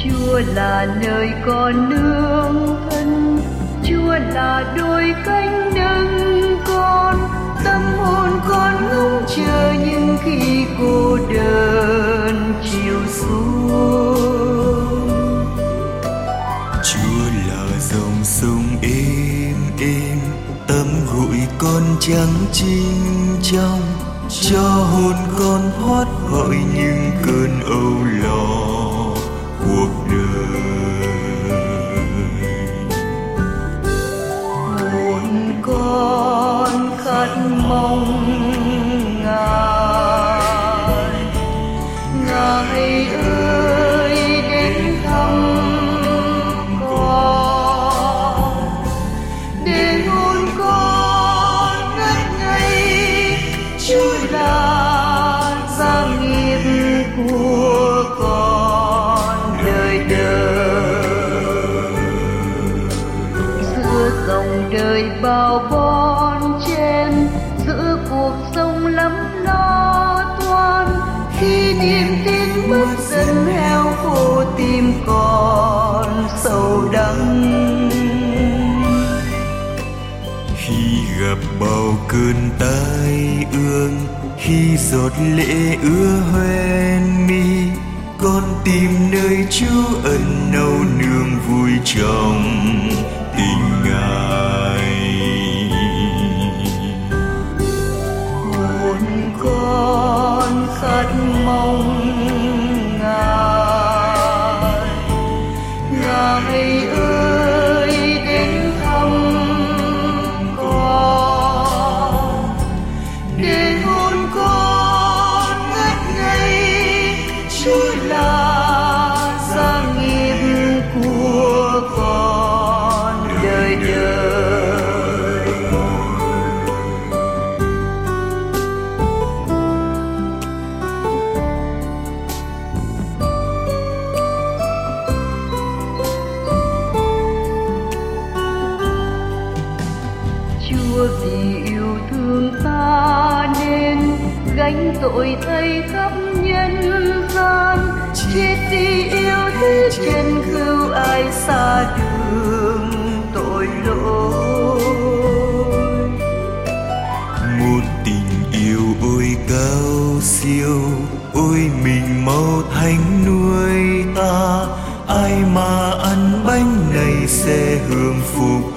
Chúa là nơi con nương thân, Chúa là đôi cánh nâng con. Tâm hồn con ngóng chờ những khi cô đơn chiều xuống. Chúa là dòng sông êm êm, tâm hồn con trắng trinh trong, cho hồn con thoát khỏi những cơn âu lo cuộc đời. Hồn con khát mong Ngài, Ngài ơi đến thăm con, để hồn con ngất ngây. Chúa là gia nghiệp của con đời đời. Giữa dòng đời bao bon chen, giữa cuộc sống lắm lo toan, khi niềm tin mất dần heo khô tim còn sầu đắng. Khi gặp bao cơn tai ương, khi giọt lệ ứa hoen mi, con tìm nơi Chúa ẩn náu nương vui trong tình Ngài. Hồn con khát mong Ngài, Ngài ơi đến thăm con, để hồn con ngất ngây. Chúa là gia nghiệp của con đời đời. Chúa vì yêu thương ta nên gánh tội thay khắp nhân gian, chết đi yêu thế chân cứu ai xa đường tội lỗi. Một tình yêu ôi cao siêu, ôi mình mau thánh nuôi ta, ai mà ăn bánh này sẽ hưởng phúc